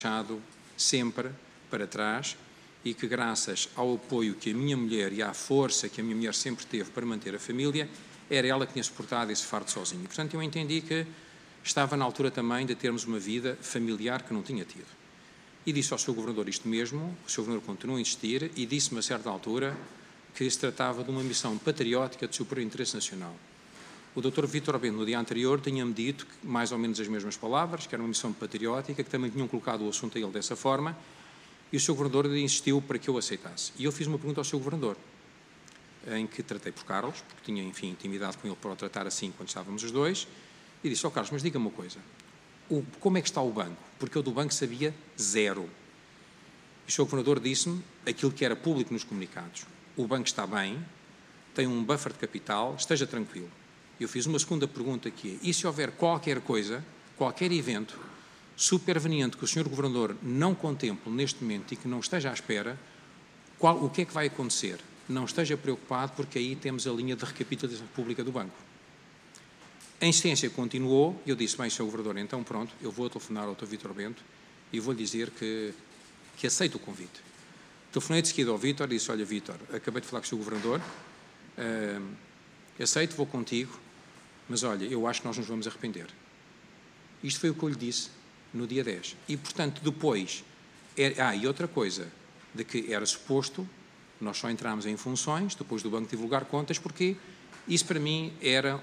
deixado sempre para trás e que, graças ao apoio que a minha mulher e à força que a minha mulher sempre teve para manter a família, era ela que tinha suportado esse fardo sozinho. Portanto, eu entendi que estava na altura também de termos uma vida familiar que não tinha tido. E disse ao Sr. Governador isto mesmo, o Sr. Governador continua a insistir e disse-me a certa altura que se tratava de uma missão patriótica de superior interesse nacional. O Dr. Vítor Bento, no dia anterior, tinha-me dito mais ou menos as mesmas palavras, que era uma missão patriótica, que também tinham colocado o assunto a ele dessa forma, e o Sr. Governador insistiu para que eu aceitasse. E eu fiz uma pergunta ao Sr. Governador, em que tratei por Carlos, porque tinha, enfim, intimidade com ele para o tratar assim quando estávamos os dois, e disse: Carlos, mas diga-me uma coisa, como é que está o banco? Porque eu do banco sabia zero. E o Sr. Governador disse-me aquilo que era público nos comunicados: o banco está bem, tem um buffer de capital, esteja tranquilo. Eu fiz uma segunda pergunta que é: e se houver qualquer coisa, qualquer evento superveniente que o Sr. Governador não contemple neste momento e que não esteja à espera, o que é que vai acontecer? Não esteja preocupado, porque aí temos a linha de recapitalização pública do banco. A insistência continuou e eu disse: bem, Sr. Governador, então pronto, eu vou telefonar ao Dr. Vítor Bento e vou-lhe dizer que aceito o convite. Telefonei de seguida ao Vítor e disse: olha, Vítor, acabei de falar com o Sr. Governador, aceito, vou contigo, mas olha, eu acho que nós nos vamos arrepender. Isto foi o que eu lhe disse no dia 10. E, portanto, depois... e outra coisa, de que era suposto, nós só entramos em funções, depois do banco divulgar contas, porque isso para mim era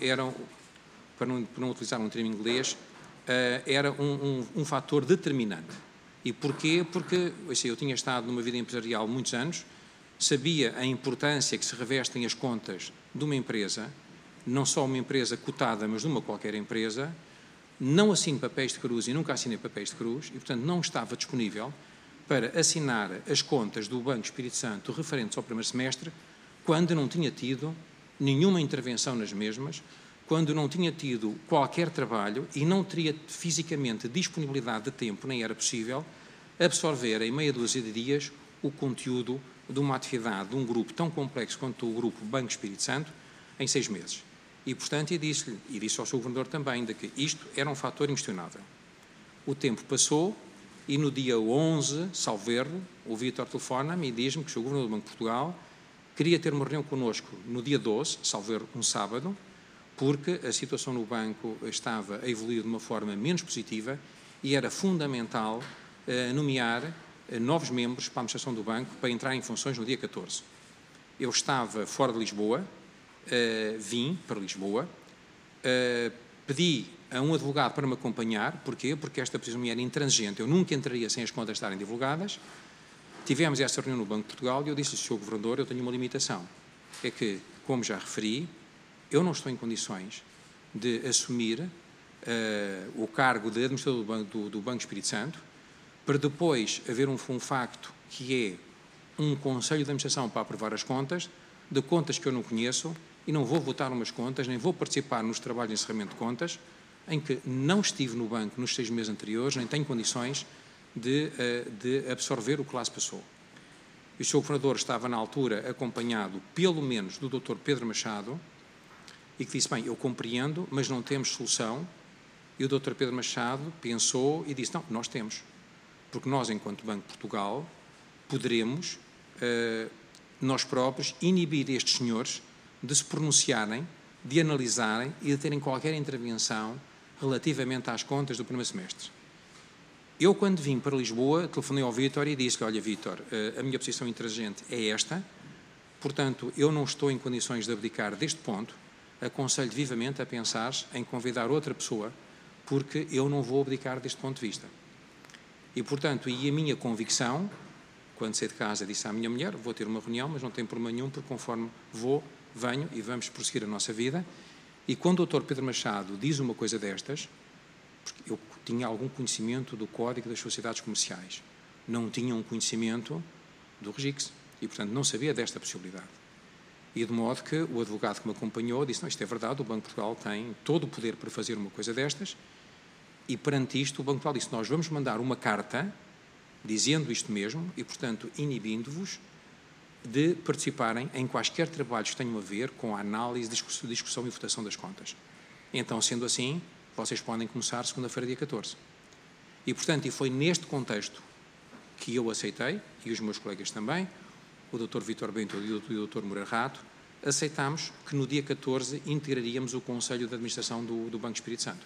para não utilizar um termo em inglês, era um fator determinante. E porquê? Porque eu tinha estado numa vida empresarial muitos anos, sabia a importância que se revestem as contas de uma empresa, não só uma empresa cotada, mas de uma qualquer empresa. Não assino papéis de cruz e nunca assinei papéis de cruz e, portanto, não estava disponível para assinar as contas do Banco Espírito Santo referentes ao primeiro semestre, quando não tinha tido nenhuma intervenção nas mesmas, quando não tinha tido qualquer trabalho e não teria fisicamente disponibilidade de tempo, nem era possível, absorver em meia dúzia de dias o conteúdo de uma atividade de um grupo tão complexo quanto o Grupo Banco Espírito Santo em 6 meses. E, portanto, eu disse-lhe, e disse ao Sr. Governador também, de que isto era um fator inquestionável. O tempo passou e no dia 11, salvo erro, o Vítor telefona-me e diz-me que o Sr. Governador do Banco de Portugal queria ter uma reunião connosco no dia 12, salvo erro, um sábado, porque a situação no banco estava a evoluir de uma forma menos positiva e era fundamental nomear novos membros para a administração do banco para entrar em funções no dia 14. Eu estava fora de Lisboa, vim para Lisboa, pedi a um advogado para me acompanhar. Porquê? Porque esta posição era intransigente, eu nunca entraria sem as contas estarem divulgadas. Tivemos essa reunião no Banco de Portugal e eu disse ao Sr. Governador: eu tenho uma limitação, é que, como já referi, eu não estou em condições de assumir o cargo de administrador do Banco Espírito Santo, para depois haver um facto que é um Conselho de Administração para aprovar as contas, de contas que eu não conheço, e não vou votar umas contas, nem vou participar nos trabalhos de encerramento de contas, em que não estive no banco nos 6 meses anteriores, nem tenho condições de absorver o que lá se passou. E o Sr. Governador estava, na altura, acompanhado, pelo menos, do Dr. Pedro Machado, e que disse: bem, eu compreendo, mas não temos solução. E o Dr. Pedro Machado pensou e disse: não, nós temos. Porque nós, enquanto Banco de Portugal, poderemos, nós próprios, inibir estes senhores de se pronunciarem, de analisarem e de terem qualquer intervenção relativamente às contas do primeiro semestre. Eu, quando vim para Lisboa, telefonei ao Vítor e disse-lhe: olha, Vítor, a minha posição intransigente é esta, portanto, eu não estou em condições de abdicar deste ponto, aconselho vivamente a pensar em convidar outra pessoa, porque eu não vou abdicar deste ponto de vista. E, portanto, e a minha convicção, quando saí de casa, disse à minha mulher: vou ter uma reunião, mas não tem problema nenhum, porque conforme venho e vamos prosseguir a nossa vida. E quando o Dr. Pedro Machado diz uma coisa destas, porque eu tinha algum conhecimento do Código das Sociedades Comerciais, não tinha um conhecimento do REGICS, e, portanto, não sabia desta possibilidade. E de modo que o advogado que me acompanhou disse: não, isto é verdade, o Banco de Portugal tem todo o poder para fazer uma coisa destas, e perante isto o Banco de Portugal disse: nós vamos mandar uma carta dizendo isto mesmo e, portanto, inibindo-vos de participarem em quaisquer trabalhos que tenham a ver com a análise, discussão e votação das contas. Então, sendo assim, vocês podem começar segunda-feira, dia 14. E, portanto, e foi neste contexto que eu aceitei, e os meus colegas também, o Dr. Vítor Bento e o Dr. Moura Rato, aceitámos que no dia 14 integraríamos o Conselho de Administração do Banco Espírito Santo.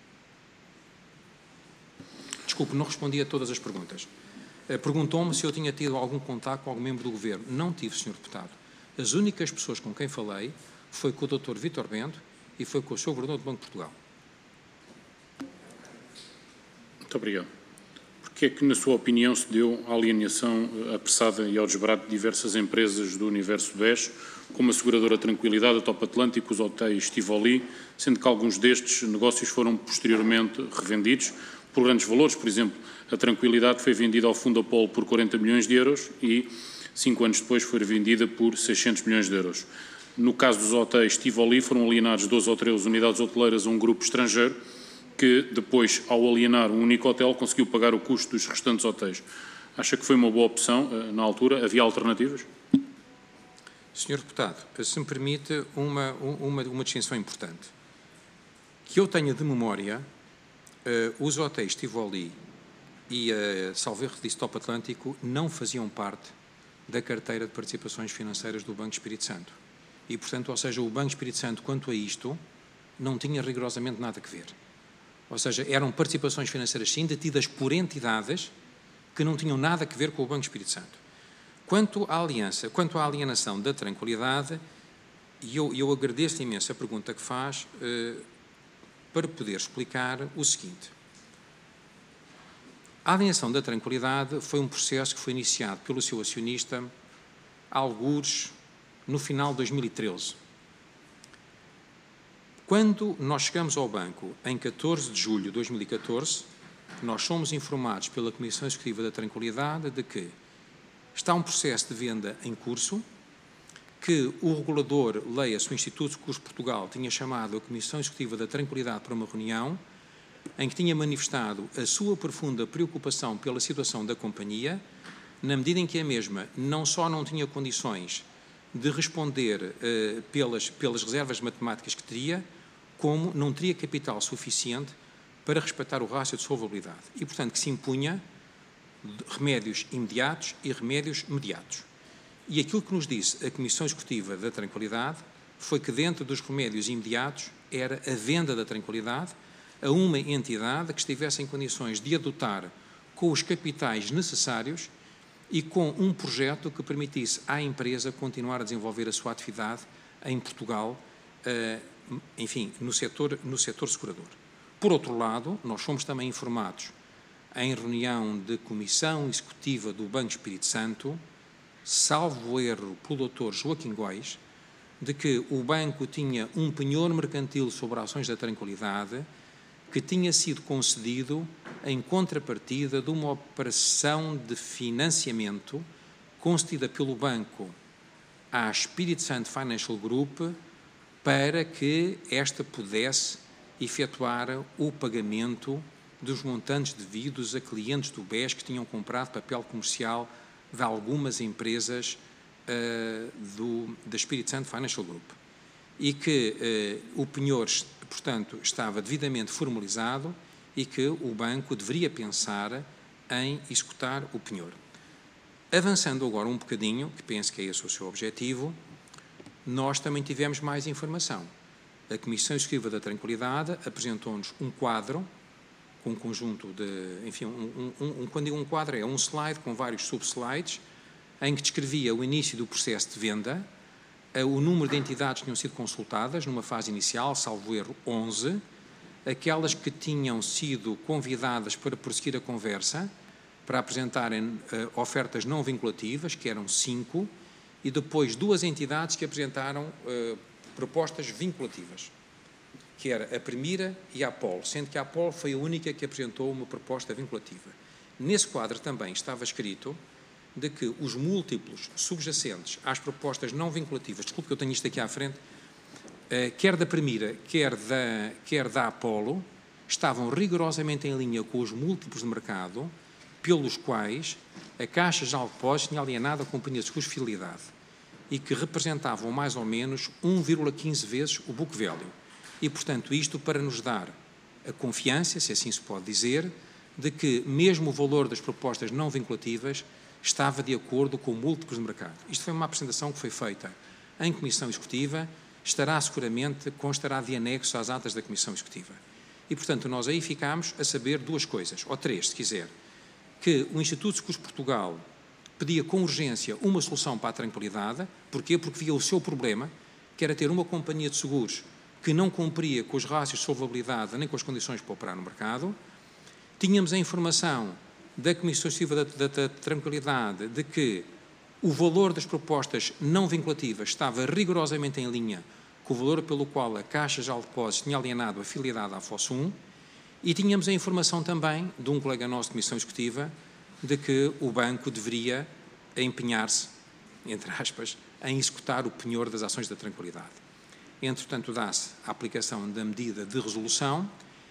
Desculpe, não respondi a todas as perguntas. Perguntou-me se eu tinha tido algum contato com algum membro do Governo. Não tive, Sr. Deputado. As únicas pessoas com quem falei foi com o Dr. Vítor Bento e foi com o Sr. Governador do Banco de Portugal. Muito obrigado. Porque é que, na sua opinião, se deu a alienação apressada e ao desbarato de diversas empresas do universo BES, como a seguradora Tranquilidade, a Top Atlântico, os hotéis Tivoli, sendo que alguns destes negócios foram posteriormente revendidos por grandes valores? Por exemplo, a Tranquilidade foi vendida ao Fundo Apolo por 40 milhões de euros e 5 anos depois foi vendida por 600 milhões de euros. No caso dos hotéis Tivoli, foram alienados 12 ou 13 unidades hoteleiras a um grupo estrangeiro que depois, ao alienar um único hotel, conseguiu pagar o custo dos restantes hotéis. Acha que foi uma boa opção na altura? Havia alternativas? Sr. Deputado, se me permite uma distinção importante. Que eu tenha de memória, os hotéis Tivoli e salvo erro disse Top Atlântico não faziam parte da carteira de participações financeiras do Banco Espírito Santo. E, portanto, ou seja, o Banco Espírito Santo, quanto a isto, não tinha rigorosamente nada a ver. Ou seja, eram participações financeiras sim detidas por entidades que não tinham nada a ver com o Banco Espírito Santo. Quanto à alienação da Tranquilidade, e eu agradeço imenso a pergunta que faz para poder explicar o seguinte. A alienação da Tranquilidade foi um processo que foi iniciado pelo seu acionista, algures no final de 2013. Quando nós chegamos ao banco, em 14 de julho de 2014, nós somos informados pela Comissão Executiva da Tranquilidade de que está um processo de venda em curso, que o regulador, leia-se o Instituto de Seguros de Portugal, tinha chamado a Comissão Executiva da Tranquilidade para uma reunião, em que tinha manifestado a sua profunda preocupação pela situação da companhia, na medida em que a mesma não só não tinha condições de responder pelas reservas matemáticas que teria, como não teria capital suficiente para respeitar o rácio de solvabilidade. E, portanto, que se impunha remédios imediatos e remédios mediatos. E aquilo que nos disse a Comissão Executiva da Tranquilidade foi que dentro dos remédios imediatos era a venda da Tranquilidade a uma entidade que estivesse em condições de adotar com os capitais necessários e com um projeto que permitisse à empresa continuar a desenvolver a sua atividade em Portugal, enfim, no setor segurador. Por outro lado, nós fomos também informados em reunião de Comissão Executiva do Banco Espírito Santo, salvo erro pelo Dr. Joaquim Góis, de que o banco tinha um penhor mercantil sobre ações da Tranquilidade que tinha sido concedido em contrapartida de uma operação de financiamento concedida pelo banco à Spirit Santo Financial Group para que esta pudesse efetuar o pagamento dos montantes devidos a clientes do BES que tinham comprado papel comercial de algumas empresas da Spirit Santo Financial Group. E que o penhor, portanto, estava devidamente formalizado e que o banco deveria pensar em executar o penhor. Avançando agora um bocadinho, que penso que é esse o seu objetivo, nós também tivemos mais informação. A Comissão Executiva da Tranquilidade apresentou-nos um quadro, com um conjunto de, enfim, quando digo um quadro, é um slide com vários subslides, em que descrevia o início do processo de venda, o número de entidades que tinham sido consultadas numa fase inicial, salvo erro 11, aquelas que tinham sido convidadas para prosseguir a conversa, para apresentarem ofertas não vinculativas, que eram 5, e depois 2 entidades que apresentaram propostas vinculativas, que era a Primira e a Apolo, sendo que a Apolo foi a única que apresentou uma proposta vinculativa. Nesse quadro também estava escrito de que os múltiplos subjacentes às propostas não vinculativas, desculpe que eu tenho isto aqui à frente, quer da Primira, quer da Apolo, estavam rigorosamente em linha com os múltiplos de mercado pelos quais a Caixa Geral de Depósitos tinha alienado a Companhia de Seguros Fidelidade e que representavam mais ou menos 1,15 vezes o book value. E, portanto, isto para nos dar a confiança, se assim se pode dizer, de que mesmo o valor das propostas não vinculativas estava de acordo com múltiplos de mercado. Isto foi uma apresentação que foi feita em Comissão Executiva, constará de anexo às atas da Comissão Executiva. E, portanto, nós aí ficámos a saber duas coisas, ou três, se quiser, que o Instituto de Seguros de Portugal pedia com urgência uma solução para a tranquilidade. Porquê? Porque via o seu problema, que era ter uma companhia de seguros que não cumpria com os rácios de solvabilidade nem com as condições para operar no mercado. Tínhamos a informação da Comissão Executiva da Tranquilidade de que o valor das propostas não vinculativas estava rigorosamente em linha com o valor pelo qual a Caixa de Depósitos tinha alienado a filialidade à FOS1, e tínhamos a informação também de um colega nosso de Comissão Executiva de que o banco deveria empenhar-se, entre aspas, em executar o penhor das ações da tranquilidade. Entretanto, dá-se a aplicação da medida de resolução,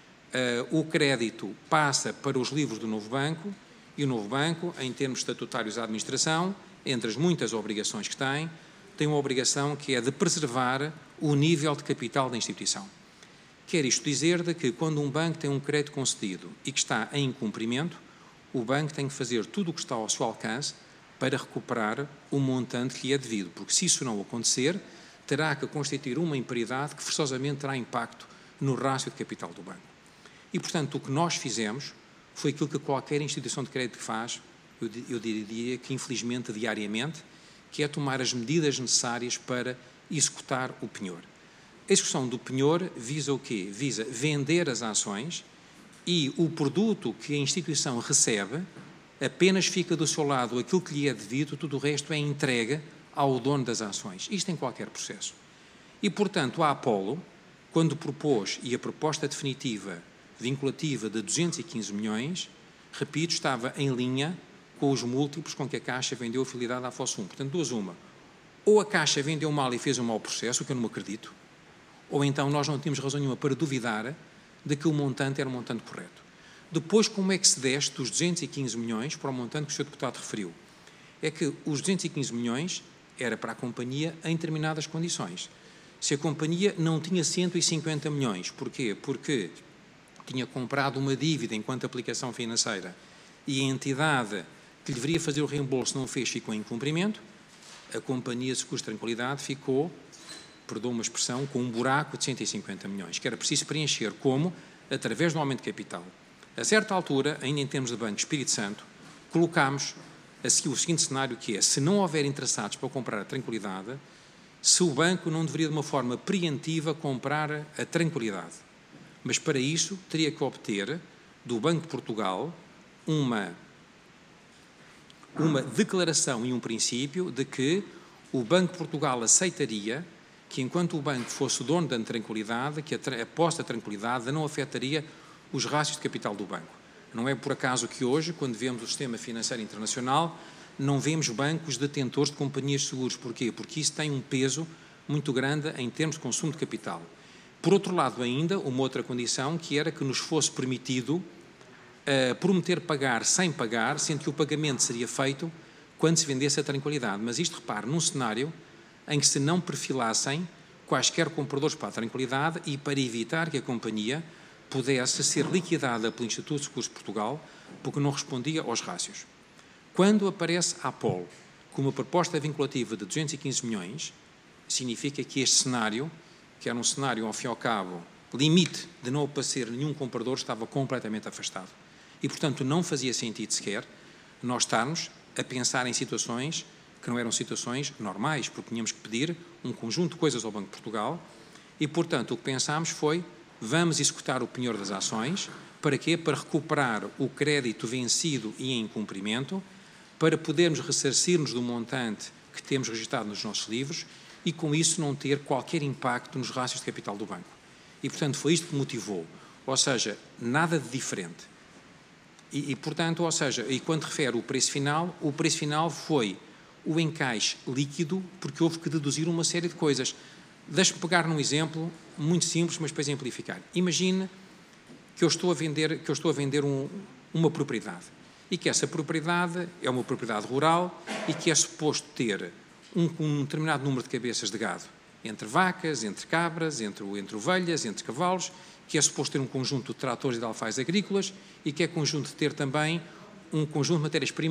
o crédito passa para os livros do novo banco, e o novo banco, em termos estatutários da administração, entre as muitas obrigações que tem uma obrigação que é de preservar o nível de capital da instituição. Quer isto dizer de que quando um banco tem um crédito concedido e que está em incumprimento, o banco tem que fazer tudo o que está ao seu alcance para recuperar o montante que lhe é devido, porque se isso não acontecer, terá que constituir uma imparidade que forçosamente terá impacto no rácio de capital do banco. E, portanto, o que nós fizemos foi aquilo que qualquer instituição de crédito faz, eu diria que infelizmente diariamente, que é tomar as medidas necessárias para executar o penhor. A execução do penhor visa o quê? Visa vender as ações, e o produto que a instituição recebe apenas fica do seu lado aquilo que lhe é devido, tudo o resto é entregue ao dono das ações. Isto em qualquer processo. E, portanto, a Apollo, quando propôs, e a proposta definitiva vinculativa de 215 milhões, repito, estava em linha com os múltiplos com que a Caixa vendeu a filialidade à FOS1. Portanto, duas uma. Ou a Caixa vendeu mal e fez um mau processo, o que eu não acredito, ou então nós não tínhamos razão nenhuma para duvidar de que o montante era o montante correto. Depois, como é que se desce dos 215 milhões para o montante que o Sr. Deputado referiu? É que os 215 milhões era para a companhia em determinadas condições. Se a companhia não tinha 150 milhões, porquê? Porque tinha comprado uma dívida enquanto aplicação financeira e a entidade que lhe deveria fazer o reembolso não fez, ficou em incumprimento, a companhia de seguros de tranquilidade ficou, perdoa uma expressão, com um buraco de 150 milhões, que era preciso preencher como? Através do aumento de capital. A certa altura, ainda em termos de Banco Espírito Santo, colocámos o seguinte cenário, que é, se não houver interessados para comprar a tranquilidade, se o banco não deveria de uma forma preventiva comprar a tranquilidade. Mas para isso teria que obter do Banco de Portugal uma declaração e um princípio de que o Banco de Portugal aceitaria que, enquanto o banco fosse o dono da tranquilidade, que a posse da tranquilidade não afetaria os rácios de capital do banco. Não é por acaso que hoje, quando vemos o sistema financeiro internacional, não vemos bancos detentores de companhias de seguros. Porquê? Porque isso tem um peso muito grande em termos de consumo de capital. Por outro lado ainda, uma outra condição, que era que nos fosse permitido prometer pagar sem pagar, sendo que o pagamento seria feito quando se vendesse a tranquilidade. Mas isto, repare, num cenário em que se não perfilassem quaisquer compradores para a tranquilidade e para evitar que a companhia pudesse ser liquidada pelo Instituto de Seguros de Portugal porque não respondia aos rácios. Quando aparece a Apollo com uma proposta vinculativa de 215 milhões, significa que este cenário, que era um cenário, ao fim e ao cabo, limite de não aparecer nenhum comprador, estava completamente afastado. E, portanto, não fazia sentido sequer nós estarmos a pensar em situações que não eram situações normais, porque tínhamos que pedir um conjunto de coisas ao Banco de Portugal e, portanto, o que pensámos foi, vamos executar o penhor das ações. Para quê? Para recuperar o crédito vencido e em incumprimento, para podermos ressarcir-nos do montante que temos registado nos nossos livros e, com isso, não ter qualquer impacto nos rácios de capital do banco. E, portanto, foi isto que motivou. Ou seja, nada de diferente. Portanto, ou seja, e quando refere o preço final foi o encaixe líquido, porque houve que deduzir uma série de coisas. Deixe-me pegar num exemplo muito simples, mas para exemplificar. Imagine que eu estou a vender uma propriedade e que essa propriedade é uma propriedade rural e que é suposto ter um determinado número de cabeças de gado entre vacas, entre cabras, entre ovelhas, entre cavalos, que é suposto ter um conjunto de tratores e de alfaias agrícolas e que é conjunto de ter também um conjunto de matérias-primas